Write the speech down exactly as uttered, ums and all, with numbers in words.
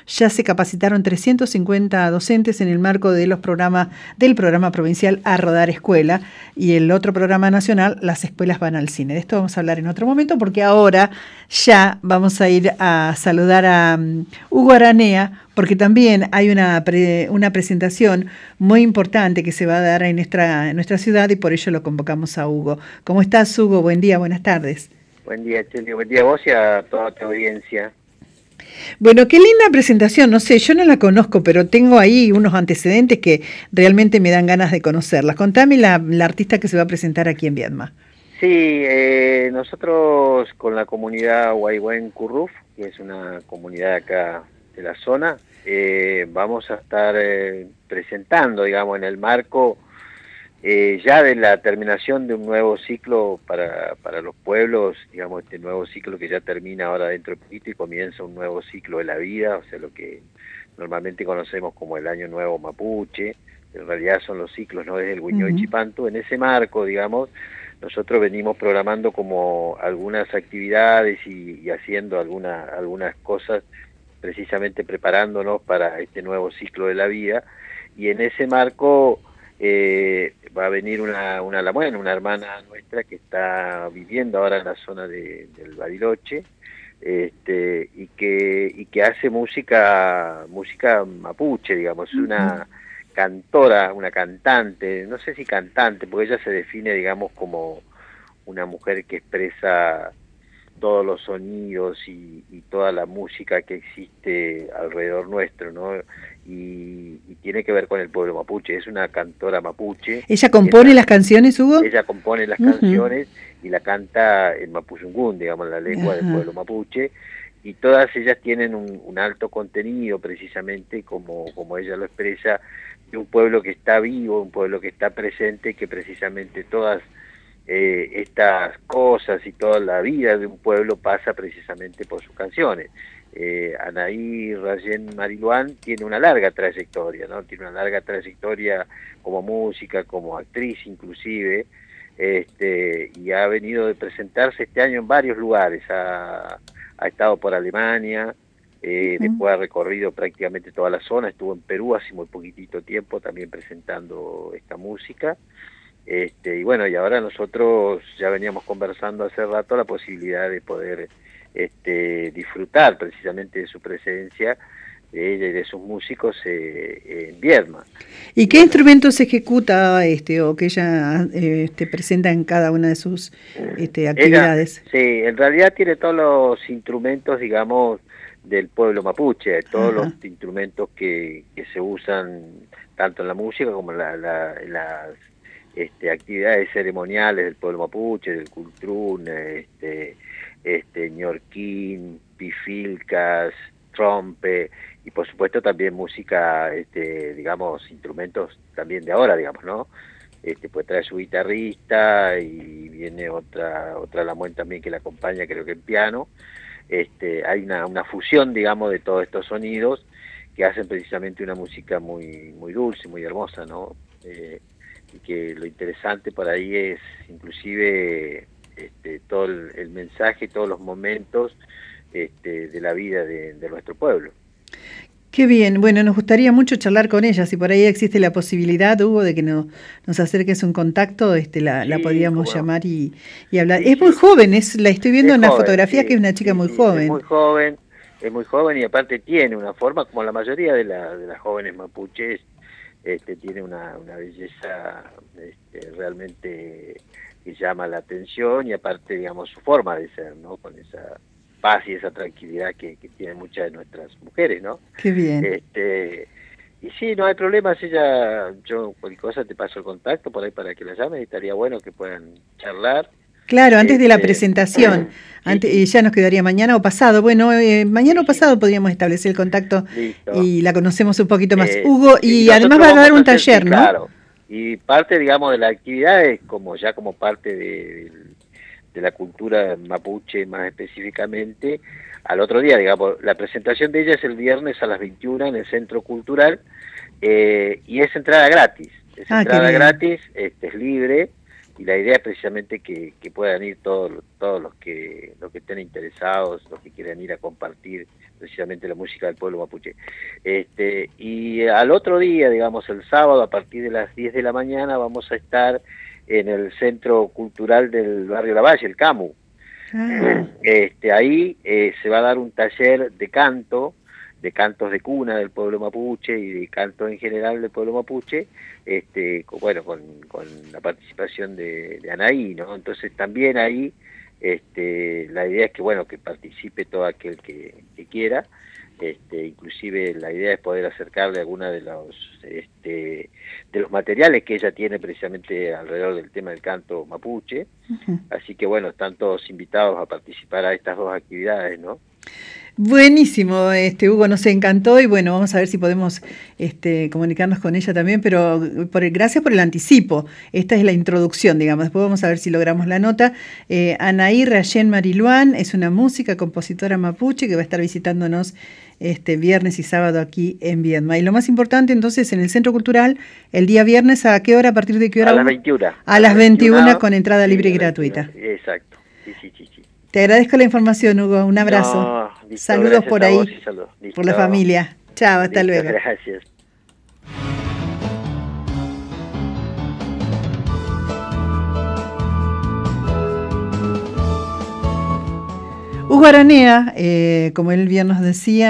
ya se capacitaron trescientos cincuenta docentes en el marco de los programas del programa provincial A Rodar Escuela y el otro programa nacional, Las Escuelas Van al Cine. De esto vamos a hablar en otro momento porque ahora ya vamos a ir a saludar a um, Hugo Aranea, porque también hay una, pre, una presentación muy importante que se va a dar en nuestra, en nuestra ciudad y por ello lo convocamos a Hugo. ¿Cómo estás, Hugo? Buen día, buenas tardes. Buen día, Cheli. Buen día a vos y a toda tu audiencia. Bueno, qué linda presentación. No sé, yo no la conozco, pero tengo ahí unos antecedentes que realmente me dan ganas de conocerlas. Contame la, la artista que se va a presentar aquí en Viedma. Sí, eh, nosotros con la comunidad Huayhuén Curruf, que es una comunidad acá de la zona, eh, vamos a estar eh, presentando, digamos, en el marco eh, ya de la terminación de un nuevo ciclo para, para los pueblos, digamos, este nuevo ciclo que ya termina ahora dentro de poquito y comienza un nuevo ciclo de la vida, o sea, lo que normalmente conocemos como el Año Nuevo Mapuche, en realidad son los ciclos, ¿no? Desde el Huiñó y Chipantu. En ese marco, digamos, nosotros venimos programando como algunas actividades y, y haciendo alguna, algunas cosas, precisamente preparándonos para este nuevo ciclo de la vida, y en ese marco eh, va a venir una, una, bueno, una hermana nuestra que está viviendo ahora en la zona de, del Bariloche, este, y que, y que hace música, música mapuche, digamos, una cantora, una cantante, no sé si cantante, porque ella se define, digamos, como una mujer que expresa todos los sonidos y, y toda la música que existe alrededor nuestro, ¿no? Y, y tiene que ver con el pueblo mapuche, es una cantora mapuche. ¿Ella compone ella, las canciones, Hugo? Ella compone las uh-huh. canciones y la canta en mapuzungún, digamos, la lengua uh-huh. del pueblo mapuche, y todas ellas tienen un, un alto contenido, precisamente, como, como ella lo expresa, de un pueblo que está vivo, un pueblo que está presente, que precisamente todas eh, estas cosas y toda la vida de un pueblo pasa precisamente por sus canciones. Eh, Anaí Rayén Mariluán tiene una larga trayectoria, ¿no? Tiene una larga trayectoria como música, como actriz inclusive, este, y ha venido de presentarse este año en varios lugares, ha, ha estado por Alemania, Eh, uh-huh. después ha recorrido prácticamente toda la zona, estuvo en Perú hace muy poquitito tiempo también presentando esta música, este, y bueno, y ahora nosotros ya veníamos conversando hace rato la posibilidad de poder este, disfrutar precisamente de su presencia, de ella y de sus músicos eh, en Viedma. ¿Y qué bueno, instrumentos ejecuta este o que ella eh, este, presenta en cada una de sus este, actividades? Ella, sí, en realidad tiene todos los instrumentos, digamos, del pueblo mapuche, todos Ajá. los instrumentos que, que se usan tanto en la música como en, la, la, en las este, actividades ceremoniales del pueblo mapuche, del cultrún, este, este, ñorquín, pifilcas, trompe, y por supuesto también música, este, digamos, instrumentos también de ahora, digamos, ¿no? Este, pues trae su guitarrista y viene otra, otra Lamuén también que la acompaña, creo que en piano. Este, hay una, una fusión, digamos, de todos estos sonidos que hacen precisamente una música muy muy dulce, muy hermosa, ¿no? Eh, y que lo interesante por ahí es inclusive este, todo el, el mensaje, todos los momentos este, de la vida de, de nuestro pueblo. Qué bien, bueno, nos gustaría mucho charlar con ella, si por ahí existe la posibilidad, Hugo, de que no, nos acerques un contacto, este, la, sí, la podríamos bueno. llamar y, y hablar. Sí, es muy sí. joven, es, la estoy viendo es en la joven, fotografía sí, que es una chica sí, muy sí, joven. Es muy joven, es muy joven y aparte tiene una forma, como la mayoría de, la, de las jóvenes mapuches, este, tiene una, una belleza este, realmente que llama la atención y aparte, digamos, su forma de ser, ¿no? Con esa paz y esa tranquilidad que, que tienen muchas de nuestras mujeres, ¿no? Qué bien. Este, y sí, no hay problema, si ella, yo cualquier cosa te paso el contacto por ahí para que la llamen, y estaría bueno que puedan charlar. Claro, antes este, de la presentación, sí, antes, sí. ya nos quedaría mañana o pasado. Bueno, eh, mañana sí, o pasado sí. podríamos establecer el contacto Listo. y la conocemos un poquito más. Eh, Hugo, y además va a dar un taller, ¿no? Claro, y parte, digamos, de la actividad es como ya como parte de, de la cultura mapuche más específicamente, al otro día, digamos, la presentación de ella es el viernes a las veintiuna en el Centro Cultural, eh, y es entrada gratis, es ah, entrada gratis, este, es libre, y la idea es precisamente que, que puedan ir todos todos los que los que estén interesados, los que quieran ir a compartir precisamente la música del pueblo mapuche. Este, y al otro día, digamos el sábado, a partir de las diez de la mañana, vamos a estar en el Centro Cultural del Barrio Lavalle, el CAMU. Ah. Este, ahí eh, se va a dar un taller de canto, de cantos de cuna del pueblo mapuche y de canto en general del pueblo mapuche, este, con, bueno, con, con la participación de, de Anaí, ¿no? Entonces también ahí este, la idea es que, bueno, que participe todo aquel que, que quiera, este, inclusive la idea es poder acercarle alguna de los, este, de los materiales que ella tiene precisamente alrededor del tema del canto mapuche, uh-huh. Así que bueno, están todos invitados a participar a estas dos actividades, ¿no? Buenísimo, este Hugo, nos encantó y bueno, vamos a ver si podemos este, comunicarnos con ella también, pero por el, gracias por el anticipo. Esta es la introducción, digamos, después vamos a ver si logramos la nota. Eh, Anaí Rayén Mariluán es una música, compositora mapuche que va a estar visitándonos este viernes y sábado aquí en Viedma. Y lo más importante entonces en el Centro Cultural, el día viernes, ¿a qué hora? ¿A partir de qué hora? A las veintiuna. A, a las veintiuna con entrada libre y gratuita. Exacto, sí, sí, sí, sí. Te agradezco la información, Hugo. Un abrazo. No, listo, saludos por ahí, salud. por la familia. Chao, hasta listo, luego. Gracias. Hugo Aranea, eh, como él bien nos decía,